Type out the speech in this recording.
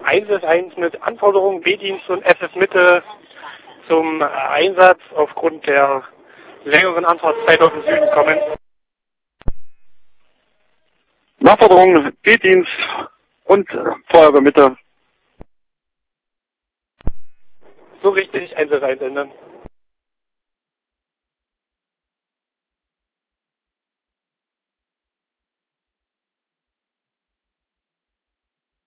1 mit Anforderungen B-Dienst und SS Mitte zum Einsatz aufgrund der längeren Anfahrtszeit aus dem Süden kommen. Nachforderungen B-Dienst und Feuerwehr Mitte. So richtig, 1 ändern.